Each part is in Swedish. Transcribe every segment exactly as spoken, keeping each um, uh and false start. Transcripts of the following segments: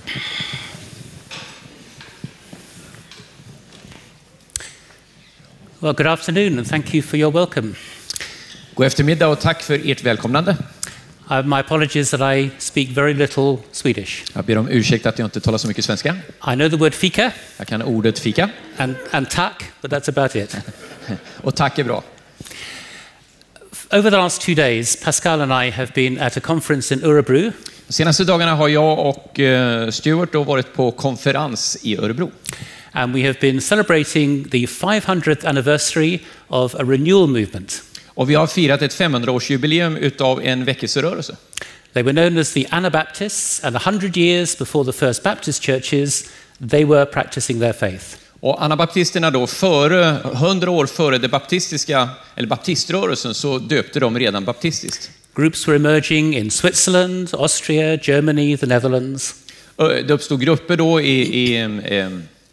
Well, good afternoon and thank you for your welcome. God eftermiddag och tack för ert välkomnande. Uh, my apologies that I speak very little Swedish. Jag ber om ursäkt att jag inte talar så mycket svenska. I know the word fika. Jag kan ordet fika. And, and tack, but that's about it. Och tack är bra. Over the last two days, Pascal and I have been at a conference in Örebro. De senaste dagarna har jag och uh, Stuart då varit på konferens i Örebro. And we have been celebrating the five hundredth anniversary of a renewal movement. Och vi har firat ett femhundraårsjubileum utav en väckelserörelse. They were known as the Anabaptists, and a hundred years before the first Baptist churches, they were practicing their faith. Och anabaptisterna då, före, hundra år före det baptistiska, eller baptiströrelsen, så döpte de redan baptistiskt. Groups were emerging in Switzerland, Austria, Germany, the Netherlands. Det uppstod grupper då i, i eh,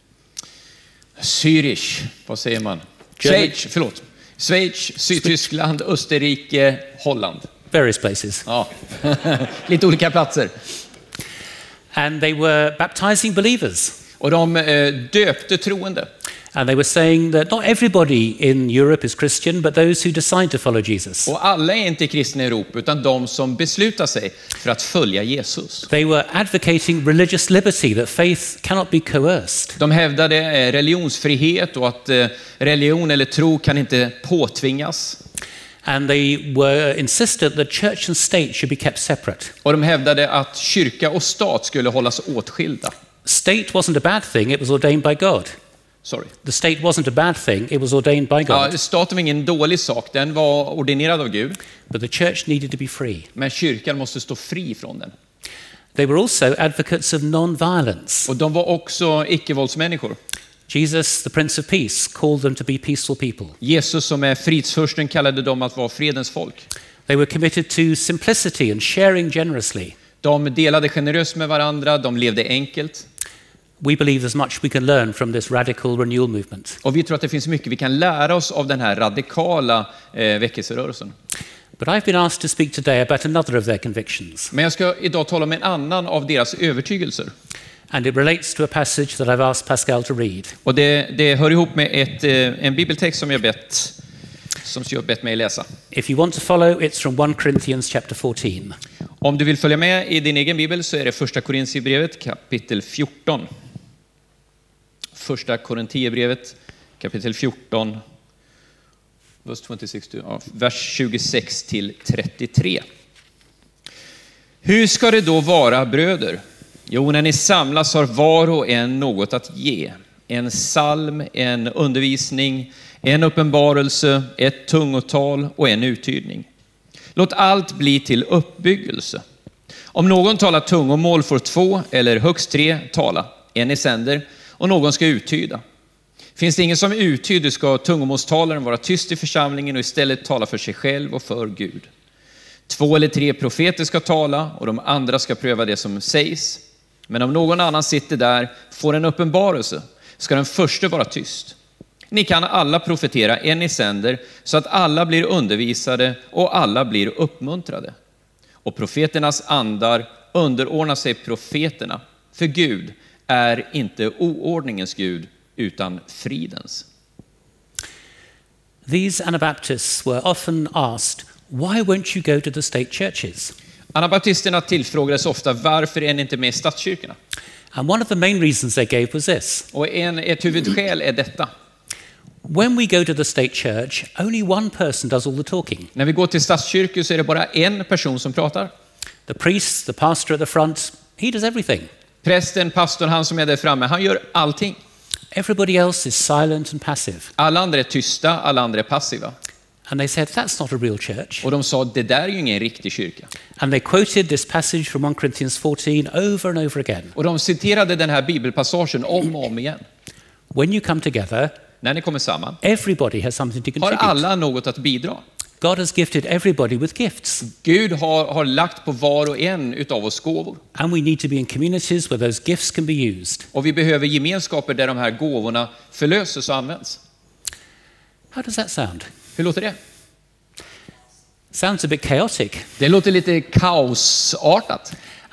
Zürich, vad säger man? Schweiz, förlåt. Schweiz, Sydtyskland, Österrike, Holland. Various places. Ja, lite olika platser. And they were baptizing believers. Och de eh, döpte troende. And they were saying that not everybody in Europe is Christian, but those who decide to follow Jesus. Och alla är inte kristna i Europa, utan de som beslutar sig för att följa Jesus. They were advocating religious liberty, that faith cannot be coerced. De hävdade eh, religionsfrihet och att eh, religion eller tro kan inte påtvingas. And they were insistent that church and state should be kept separate. Och de hävdade att kyrka och stat skulle hållas åtskilda. State wasn't a bad thing, it was ordained by God. Sorry. The state wasn't a bad thing, it was ordained by God. Ja, staten var ingen dålig sak, den var ordinerad av Gud. But the church needed to be free. Men kyrkan måste stå fri från den. They were also advocates of non-violence. Och de var också icke-våldsmänniskor. Jesus, the Prince of Peace, called them to be peaceful people. Jesus som är fridsfursten kallade dem att vara fredens folk. They were committed to simplicity and sharing generously. De delade generöst med varandra, de levde enkelt. We believe there's much we can learn from this radical renewal movement. Och vi tror att det finns mycket vi kan lära oss av den här radikala eh, väckelserörelsen. But I've been asked to speak today about another of their convictions. Men jag ska idag tala om en annan av deras övertygelser. And it relates to a passage that I've asked Pascal to read. Och det, det hör ihop med ett, eh, en bibeltext som jag bett, som jag bett mig läsa. If you want to follow, it's from First Corinthians chapter fourteen. Om du vill följa med i din egen bibel så är det första Korintierbrevet kapitel fjorton. Första Korintierbrevet kapitel fjorton, vers tjugosex, ja, vers tjugosex till trettiotre. Hur ska det då vara, bröder? Jo, när ni samlas har var och en något att ge. En psalm, en undervisning, en uppenbarelse, ett tungotal och en uttydning. Låt allt bli till uppbyggelse. Om någon talar tungomål får två eller högst tre tala. En i sänder och någon ska uttyda. Finns det ingen som uttyder ska tungomålstalaren vara tyst i församlingen och istället tala för sig själv och för Gud. Två eller tre profeter ska tala och de andra ska pröva det som sägs. Men om någon annan sitter där får en uppenbarelse ska den första vara tyst. Ni kan alla profetera en i sänder så att alla blir undervisade och alla blir uppmuntrade. Och profeternas andar underordnar sig profeterna, för Gud är inte oordningens Gud utan fridens. These Anabaptists were often asked, why won't you go to the state churches? Anabaptisterna tillfrågades ofta, varför är ni inte med i statskyrkorna? And one of the main reasons they gave was this. Och en, ett huvudskäl är detta. When we go to the state church, only one person does all the talking. När vi går till statskyrkor så är det bara en person som pratar. The priest, the pastor at the front, he does everything. Prästen, pastorn, han som är där framme, han gör allting. Everybody else is silent and passive. Alla andra är tysta, alla andra är passiva. And they said, that's not a real church. Och de sa, det där är ju ingen riktig kyrka. And they quoted this passage from First Corinthians fourteen over and over again. Och de citerade den här bibelpassagen om och om igen. When you come together, när ni kommer samman, everybody has something to har contribute. alla något att bidra. God has gifted everybody with gifts. Gud har, har lagt på var och en utav oss gåvor. And we need to be in communities where those gifts can be used. Och vi behöver gemenskaper där de här gåvorna förlöses och används. How does that sound? Hur låter det? Sounds a bit chaotic. Det låter lite kaosartat.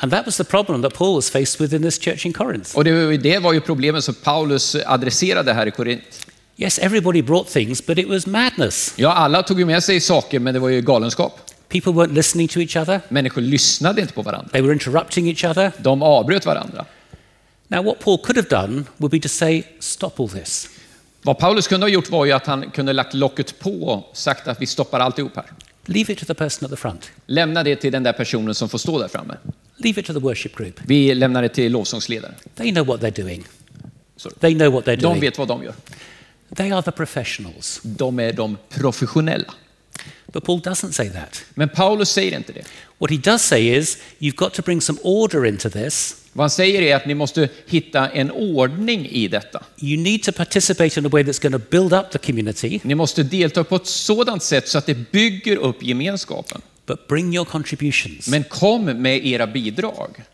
And that was the problem that Paul was faced with in this church in Corinth. Och det, det var ju problemet som Paulus adresserade här i Korint. Yes, everybody brought things, but it was madness. Ja, alla tog ju med sig saker, men det var ju galenskap. People weren't listening to each other. Människor lyssnade inte på varandra. They were interrupting each other. De avbröt varandra. Now, what Paul could have done would be to say, stop all this. Vad Paulus kunde ha gjort var ju att han kunde lagt locket på och sagt att vi stoppar alltihop här. Leave it to the person at the front. Lämna det till den där personen som får stå där framme. Leave it to the worship group. Vi lämnar det till lovsångsledaren. They know what they're doing. Sorry. They know what they're De doing. vet vad de gör. They are the professionals. De är de professionella. But Paul doesn't say that. Men Paulus säger inte det. What he does say is, you've got to bring some order into this. Vad han säger är att ni måste hitta en ordning i detta. You need to participate in a way that's going to build up the community, Ni måste delta på ett sådant sätt så att det bygger upp gemenskapen. but bring your contributions. Men kom med era bidrag.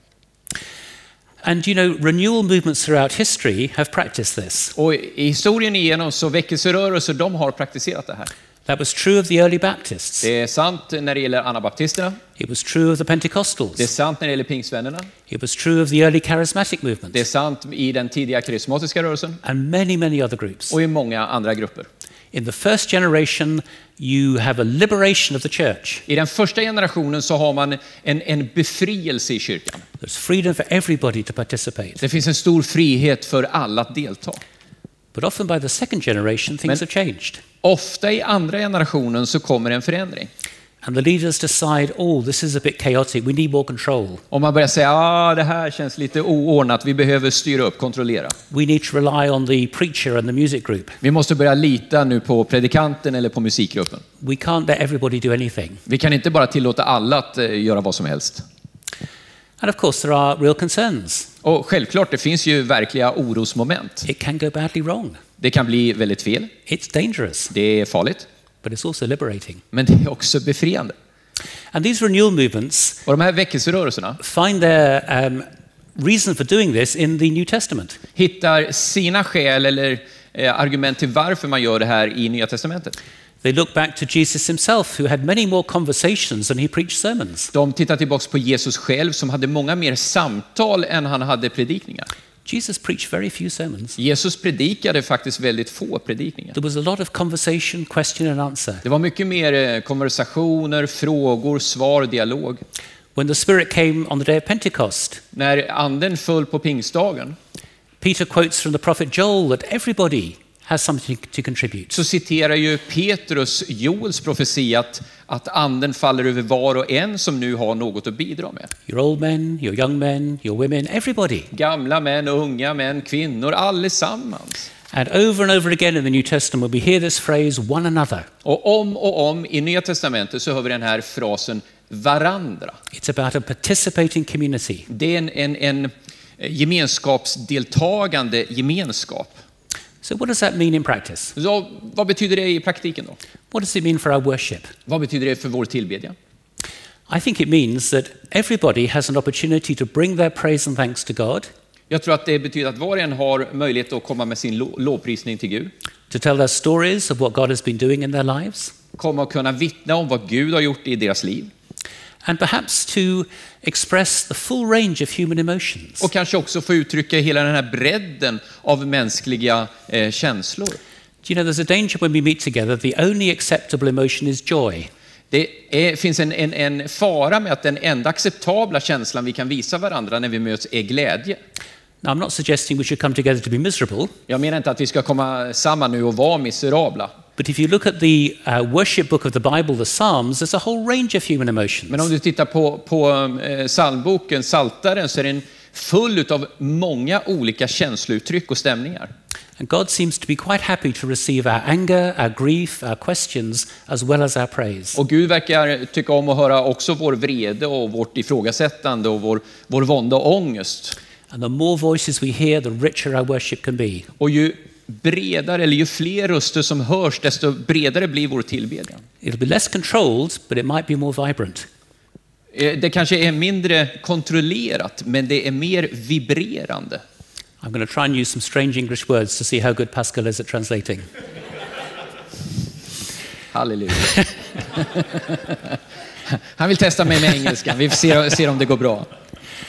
And you know, renewal movements throughout history have practiced this. Och i historien igenom så väckelserörelser, de har praktiserat det här. That was true of the early Baptists. Det är sant när det gäller anabaptisterna. It was true of the Det är Pentecostals. sant när det gäller pingstvännerna. It was true of the early charismatic Det är movement. sant i den tidiga karismatiska rörelsen And many, many other groups. och i många andra grupper. In the first generation, you have a liberation of the church. I den första generationen så har man en, en befrielse i kyrkan. There's freedom for everybody to participate. Det finns en stor frihet för alla att delta. But often by the second generation, things Men- have changed. Ofta i andra generationen så kommer en förändring. And the leaders decide, oh, this is a bit chaotic, we need more control. Om man börjar säga ah, det här känns lite oordnat, vi behöver styra upp, kontrollera. We need to rely on the preacher and the music group. Vi måste börja lita nu på predikanten eller på musikgruppen. We can't let everybody do anything. Vi kan inte bara tillåta alla att eh, göra vad som helst. And of course, there are real concerns. Och självklart, det finns ju verkliga orosmoment. It can go badly wrong. Det kan bli väldigt fel, It's dangerous, det är farligt, but it's also liberating. men det är också befriande. And these renewal movements Och de här väckelserörelserna find their um, reason for doing this in the New Testament. hittar sina skäl eller eh, argument till varför man gör det här i Nya testamentet. They look back to Jesus himself, who had many more conversations than he preached sermons. De tittar tillbaka på Jesus själv som hade många mer samtal än han hade predikningar. Jesus preached very few sermons. Jesus predikade faktiskt väldigt få predikningar. There was a lot of conversation, question and answer. Det var mycket mer eh, konversationer, frågor, svar, dialog. When the Spirit came on the day of Pentecost, När anden föll på pingstdagen Peter quotes from the prophet Joel that everybody has something to contribute. så citerar ju Petrus Joels profetia att, att anden faller över var och en som nu har något att bidra med. Your old men, your young men, your women, everybody. Gamla män, unga män, kvinnor, allesammans. And over and over again in the New Testament we hear this phrase, one another. Och om och om i Nya testamentet så hör vi den här frasen varandra. It's about a participating community. Det är en, en, en gemenskapsdeltagande gemenskap. So what does that mean in practice? Så vad betyder det i praktiken då? What does it mean for our worship? Vad betyder det för vår tillbedjan? I think it means that everybody has an opportunity to bring their praise and thanks to God, Jag tror att det betyder att var och en har möjlighet att komma med sin lo- lovprisning till Gud. to tell their stories of what God has been doing in their lives, Komma och kunna vittna om vad Gud har gjort i deras liv. and perhaps to express the full range of human emotions. Och kanske också få uttrycka hela den här bredden av mänskliga eh, känslor. Do you know there's a danger when we meet together, the only acceptable emotion is joy. Det är, finns en, en, en fara med att den enda acceptabla känslan vi kan visa varandra när vi möts är glädje. Now, I'm not suggesting we should come together to be miserable, Jag menar inte att vi ska komma samman nu och vara miserabla. but if you look at the uh, worship book of the Bible, the Psalms, there's a whole range of human emotions. Men om du tittar på, på eh, psalmboken, Saltaren, så är den full av många olika känslouttryck och stämningar. And God seems to be quite happy to receive our anger, our grief, our questions, as well as our praise. Och Gud verkar tycka om att höra också vår vrede och vårt ifrågasättande och vår, vår vånda och ångest. And the more voices we hear, the richer our worship can be. Och ju bredare, eller ju fler röster som hörs, desto bredare blir vår tillbedjan. It'll be less controlled, but it might be more vibrant. Eh, Det kanske är mindre kontrollerat, men det är mer vibrerande. I'm going to try and use some strange English words to see how good Pascal is at translating. Halleluja. Han vill testa mig med engelskan. Vi får se, se om det går bra.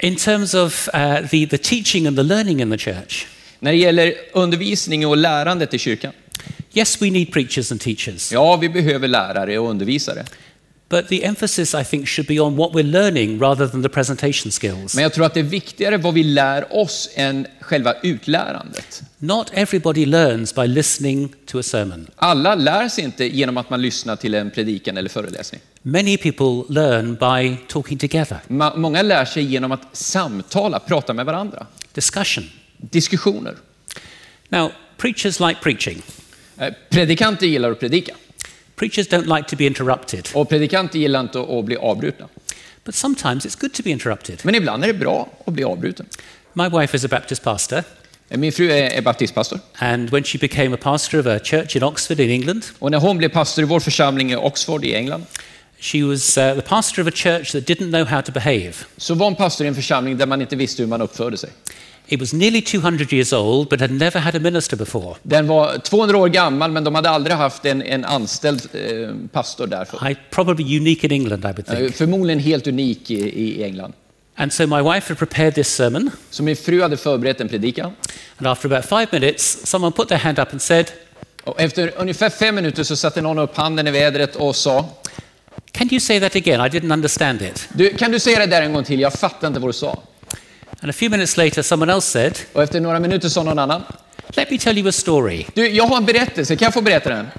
In terms of uh, the, the teaching and the learning in the church, När det gäller undervisning och lärandet i kyrkan. yes, we need preachers and teachers. Ja, vi behöver lärare och undervisare. But the emphasis, I think, should be on what we're learning rather than the presentation skills. Men jag tror att det är viktigare vad vi lär oss än själva utlärandet. Not everybody learns by listening to a sermon. Alla lär sig inte genom att man lyssnar till en predikan eller föreläsning. Many people learn by talking together, Ma- många lär sig genom att samtala, prata med varandra. discussion. Diskussioner. Now, preachers like preaching. Eh, Predikanter gillar att predika. Preachers don't like to be interrupted. Och predikanter gillar inte att att bli avbrutna. But sometimes it's good to be interrupted. Men ibland är det bra att bli avbruten. My wife is a Baptist pastor, Eh, Min fru är är baptistpastor. and when she became a pastor of a church in Oxford in England, Och när hon blev pastor i vår församling i Oxford i England, she was uh, the pastor of a church that didn't know how to behave. så var hon pastor i en församling där man inte visste hur man uppförde sig. It was nearly two hundred years old, but had never had a minister before. Den var tvåhundra år gammal, men de hade aldrig haft en, en anställd eh, pastor därför. I, probably unique in England, I would Eh, think. Förmodligen helt unik i, i England. And so my wife had prepared this sermon, Så min fru hade förberett en predikan. and after about five minutes, someone put their hand up and said, Och efter ungefär fem minuter så satte någon upp handen i vädret och sa: "Can you say that again? I didn't understand it." du, kan du säga det där en gång till? Jag fattar inte vad du sa. And a few minutes later, someone else said, Och efter några minuter sa någon annan: "Let me tell you a story." du, jag har en berättelse, kan jag få berätta den?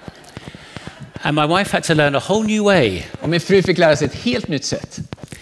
And my wife had to learn a whole new way. Och min fru fick lära sig ett helt nytt sätt.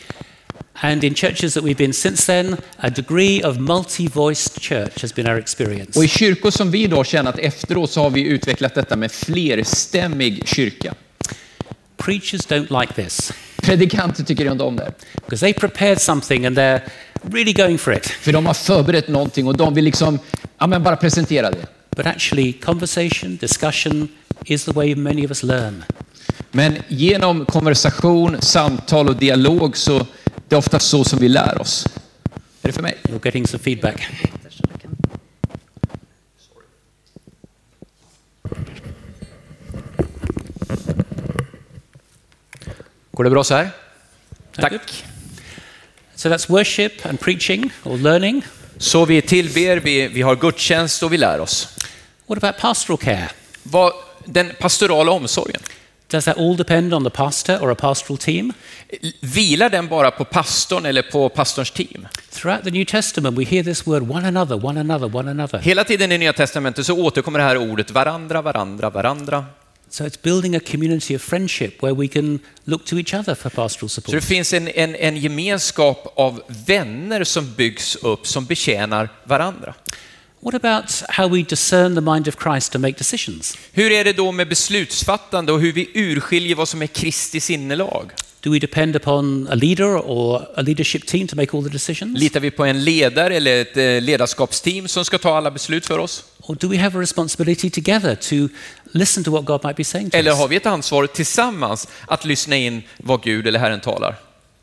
And in churches that we've been since then, a degree of multi-voiced church has been our experience. Och i kyrkor som vi då tjänat efteråt så har vi utvecklat detta med flerstämmig kyrka. Preachers don't like this Predikanter tycker inte om det. because they prepared something and they're really going for it. För de har förberett någonting och de vill liksom, ja men bara presentera det. But actually, conversation, discussion is the way many of us learn. Men genom konversation, samtal och dialog så det är ofta så som vi lär oss. Är det för mig? You're getting some feedback. Går det bra så här? Tack. So that's worship and preaching or learning. Så vi tillber, vi, vi har gudstjänst och vi lär oss. What about pastoral care? Vad, den pastorala omsorgen, Does that all depend on the pastor or a pastoral team? vilar den bara på pastorn eller på pastorns team? Throughout the New Testament, we hear this word one another, one another, one another. Hela tiden i Nya Testamentet så återkommer det här ordet varandra, varandra, varandra. So it's building a community of friendship where we can look to each other for pastoral Så det support. finns en, en, en gemenskap av vänner som byggs upp, som betjänar varandra. What about how we discern the mind of Christ to make decisions? Hur är det då med beslutsfattande och hur vi urskiljer vad som är Kristi sinnelag? Do we depend upon a leader or a leadership team to make all the decisions? Litar vi på en ledare eller ett eh, ledarskapsteam som ska ta alla beslut för oss? Or do we have a responsibility together to listen to what God might be saying to Eller us? har vi ett ansvar tillsammans att lyssna in vad Gud eller Herren talar?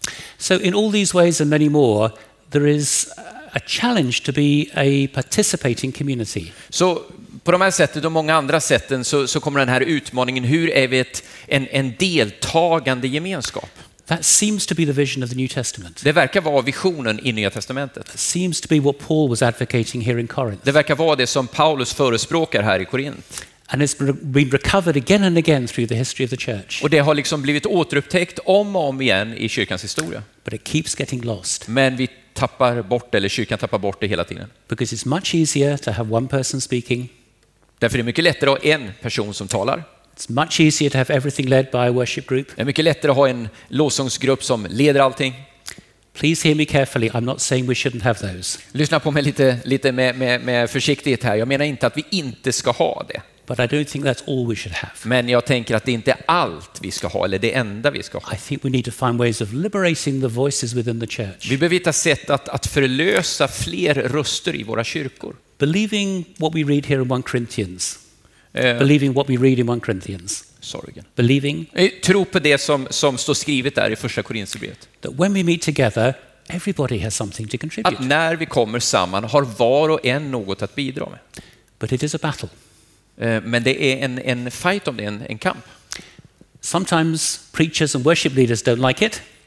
So in all these ways and many more, there is a challenge to be a participating community. Så på de här sätten och många andra sätten så, så kommer den här utmaningen, hur är vi ett, en, en deltagande gemenskap? That seems to be the vision of the New Testament. Det verkar vara visionen i Nya Testamentet. Seems to be what Paul was advocating here in Corinth. Det verkar vara det som Paulus förespråkar här i Korint. And it's been recovered again and again through the history of the church. Och det har liksom blivit återupptäckt om och om igen i kyrkans historia. But it keeps getting lost Men vi tappar bort, eller kyrkan tappar bort det hela tiden. because it's much easier to have one person speaking. Därför är det mycket lättare att ha en person som talar. It's much easier to have everything led by a worship group. Det är mycket lättare att ha en lovsångsgrupp som leder allting. Please hear me carefully. I'm not saying we shouldn't have those. Lyssna på mig lite, lite med, med, med försiktighet här. Jag menar inte att vi inte ska ha det. But I don't think that's all we should have. Men jag tänker att det inte är allt vi ska ha, eller det enda vi ska ha. I think we need to find ways of liberating the voices within the church. Vi behöver hitta sätt att, att förlösa fler röster i våra kyrkor. Believing what we read here in First Corinthians. Eh, Believing what we read in First Corinthians. sorry again. Believing Eh, Tro på det som, som står skrivet där i första Korinthierbrevet. that when we meet together, everybody has something to Att contribute. när vi kommer samman har var och en något att bidra med. But it is a battle. Eh, Men det är en, en fight om det, en, en kamp. Sometimes preachers and worship leaders don't like it.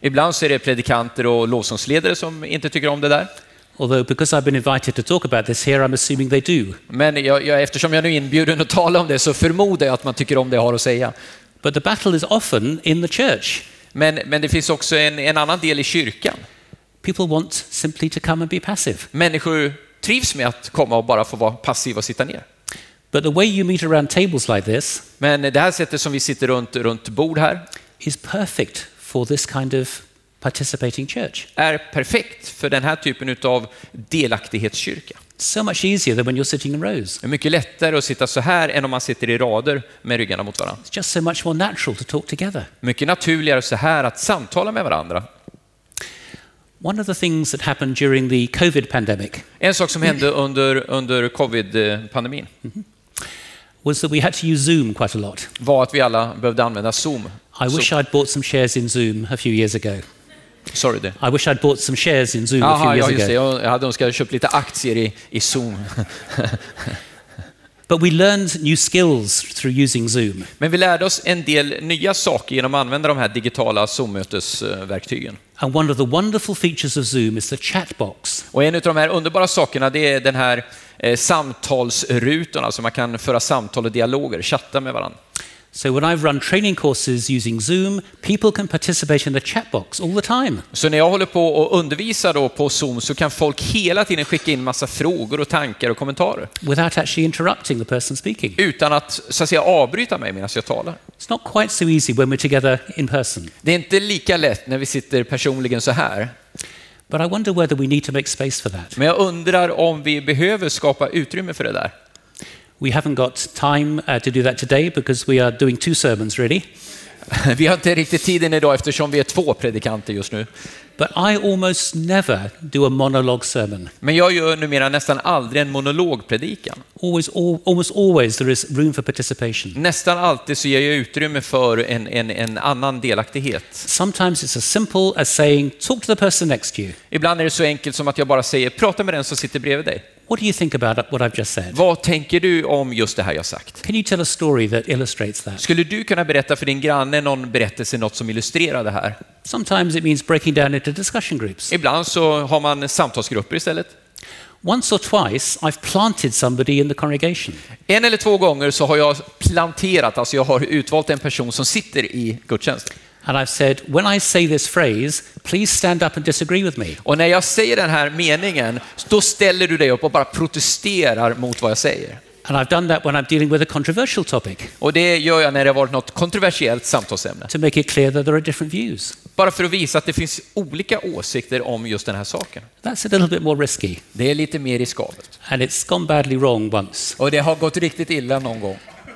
Ibland så är det predikanter och lovsångsledare som inte tycker om det där. Although, because I've been invited to talk about this here, I'm assuming they do. Men jag, jag, eftersom jag nu är inbjuden att tala om det så förmodar jag att man tycker om det jag har att säga. But the battle is often in the church. Men, men det finns också en, en annan del i kyrkan. People want simply to come and be passive. Människor trivs med att komma och bara få vara passiva och sitta ner. But the way you meet around tables like this Men det här sättet som vi sitter runt, runt bord här is perfect for this kind of participating church. är perfekt för den här typen av delaktighetskyrka. So much easier than when you're sitting in rows. Det är mycket lättare att sitta så här än om man sitter i rader med ryggarna mot varandra. It's just so much more natural to talk together. Mycket naturligare så här att samtala med varandra. One of the things that happened during the COVID pandemic En sak som hände under, under covid-pandemin was that we had to use Zoom quite a lot. var att vi alla behövde använda Zoom. I wish I'd bought some shares in Zoom a few years ago. Sorry det. I wish I'd bought some shares in Zoom a Aha, few ja, years just det. ago. Jag hade önskat köpa lite aktier i, i Zoom. But we learned new skills through using Zoom. Men vi lärde oss en del nya saker genom att använda de här digitala Zoom-mötesverktygen. And one of the wonderful features of Zoom is the chat box. Och en av de här underbara sakerna det är den här eh, samtalsrutorna så man kan föra samtal och dialoger, chatta med varandra. So when I've run training courses using Zoom, people can participate in the chat box all the time. Så när jag håller på och undervisar då på Zoom så kan folk hela tiden skicka in massa frågor och tankar och kommentarer. Without actually interrupting the person speaking. Utan att, så att säga, avbryta mig medan jag talar. It's not quite so easy when we're together in person. Det är inte lika lätt när vi sitter personligen så här. But I wonder whether we need to make space for that. Men jag undrar om vi behöver skapa utrymme för det där. We haven't got time uh, to do that today because we are doing two sermons really. Vi har inte riktigt tiden idag eftersom vi är två predikanter just nu. But I almost never do a monologue sermon. Men jag gör numera nästan aldrig en monologpredikan. Always, all, almost always there is room for participation. Nästan alltid så ger jag utrymme för en, en, en annan delaktighet. Sometimes it's as simple as saying, talk to the person next to you. Ibland är det så enkelt som att jag bara säger, prata med den som sitter bredvid dig. What do you think about what I've just said? Vad tänker du om just det här jag sagt? Can you tell a story that illustrates that? Skulle du kunna berätta för din granne någon berättelse, något som illustrerar det här? Sometimes it means breaking down into discussion groups. Ibland så har man samtalsgrupper istället. Once or twice I've planted somebody in the congregation. En eller två gånger så har jag planterat, alltså jag har utvalt en person som sitter i gudstjänsten. And I've said, when I say this phrase, please stand up and disagree with me. Och när jag säger den här meningen, då ställer du dig upp och bara protesterar mot vad jag säger. And I've done that when I'm dealing with a controversial topic. Och det gör jag när det har varit något kontroversiellt samtalsämne. To make it clear that there are different views. Bara för att visa att det finns olika åsikter om just den här saken. That's a little bit more risky. Det är lite mer riskabelt. And it's gone badly wrong once. Och det har gått riktigt illa någon gång.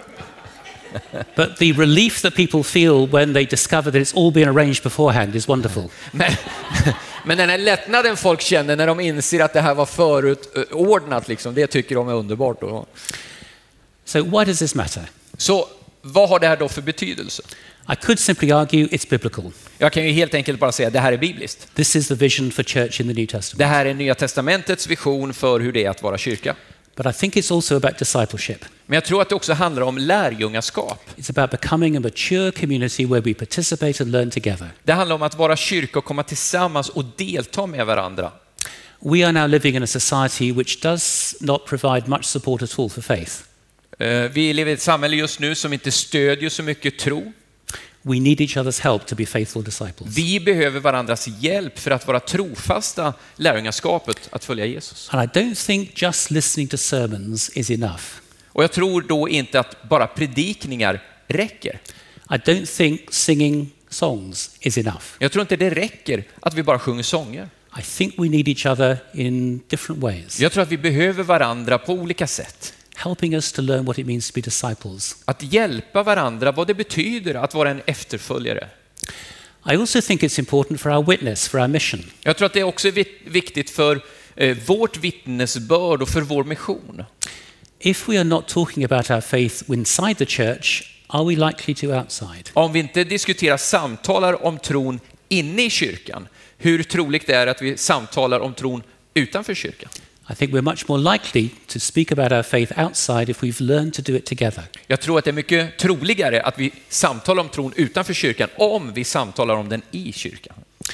But the relief that people feel when they discover that it's all been arranged beforehand is wonderful. Men, men den här lättnaden folk känner när de inser att det här var förutordnat, liksom, det tycker de är underbart. Då. So why does this matter? Så vad har det här då för betydelse? I could simply argue it's biblical. Jag kan ju helt enkelt bara säga att det här är bibliskt. This is the vision for church in the New Testament. Det här är Nya testamentets vision för hur det är att vara kyrka. But I think it's also about discipleship. Men jag tror att det också handlar om lärjungaskap. It's about becoming a mature community where we participate and learn together. Det handlar om att vara kyrka och komma tillsammans och delta med varandra. We are now living in a society which does not provide much support at all for faith. Vi lever i ett samhälle just nu som inte stödjer så mycket tro. We need each other's help to be faithful disciples. Vi behöver varandras hjälp för att vara trofasta lärjungaskapet, att följa Jesus. And I don't think just listening to sermons is enough. Och jag tror då inte att bara predikningar räcker. I don't think singing songs is enough. Jag tror inte det räcker att vi bara sjunger sånger. I think we need each other in different ways. Jag tror att vi behöver varandra på olika sätt. Helping us to learn what it means to be disciples. Att hjälpa varandra, vad det betyder att vara en efterföljare. I also think it's important for our witness, for our mission. Jag tror att det är också viktigt för eh, vårt vittnesbörd och för vår mission. If we are not talking about our faith inside the church, are we likely to outside? Om vi inte diskuterar samtalar om tron inne i kyrkan, hur troligt det är att vi samtalar om tron utanför kyrkan? I think we're much more likely to speak about our faith outside if we've learned to do it together. Jag tror att det är mycket troligare att vi samtalar om tron utanför kyrkan om vi samtalar om den i kyrkan.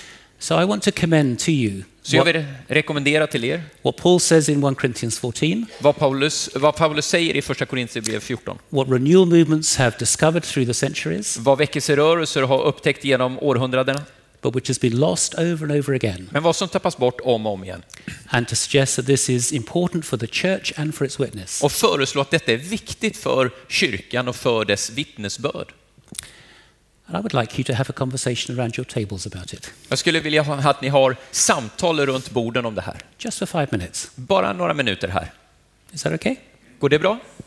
So I want to commend to you Så jag what, vill rekommendera till er what Paul says in First Corinthians fourteen, vad Paulus, vad Paulus säger i första Korinthierbrevet fjorton. what renewal movements have discovered through the centuries, Vad väckelserörelser har upptäckt genom århundradena, but which has been lost over and over again, men vad som tappas bort om och om igen. and to suggest that this is important for the church and for its witness. Och föreslå att detta är viktigt för kyrkan och för dess vittnesbörd. And I would like you to have a conversation around your tables about it, Jag skulle vilja ha- att ni har samtal runt borden om det här. just for five minutes. Bara några minuter här. Is that okay? Går det bra?